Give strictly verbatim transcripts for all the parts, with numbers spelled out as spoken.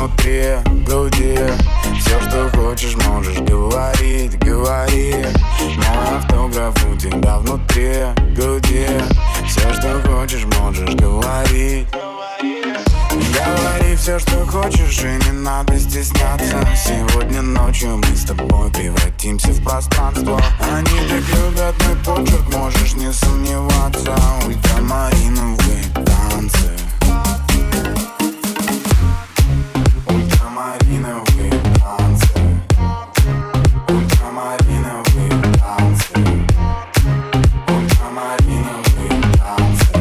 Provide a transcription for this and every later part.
внутри груди. Все, что хочешь, можешь говорить, говори. Мой автограф у тебя внутри груди. Все, что хочешь, можешь говорить. Говори все, что хочешь, и не надо стесняться. Сегодня ночью мы с тобой превратимся в пространство. Они так любят мой почерк, можешь не сомневаться. Ультрамариновые танцы. Ультрамариновые танцы. Ультрамариновые танцы. Ультрамариновые танцы.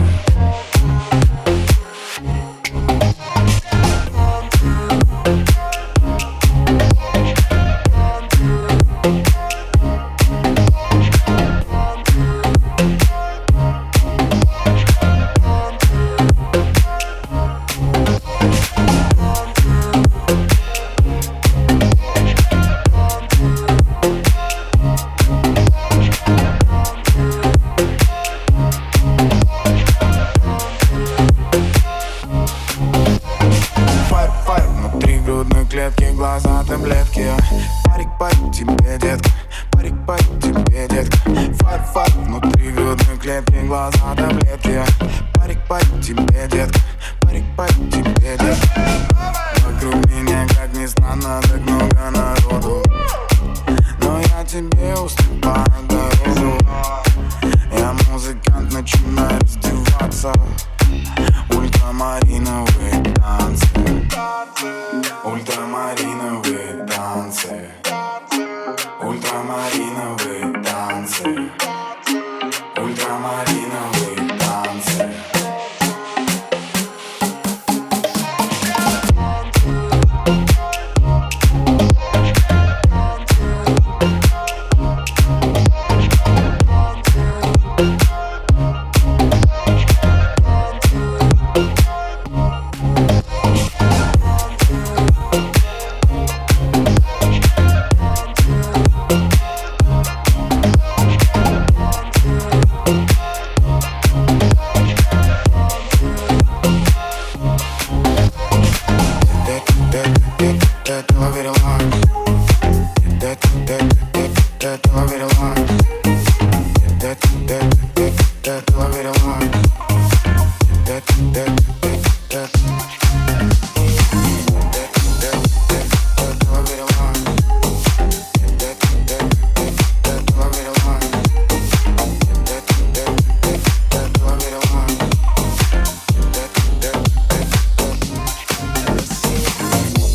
Внутри грудной клетки глаза таблетки.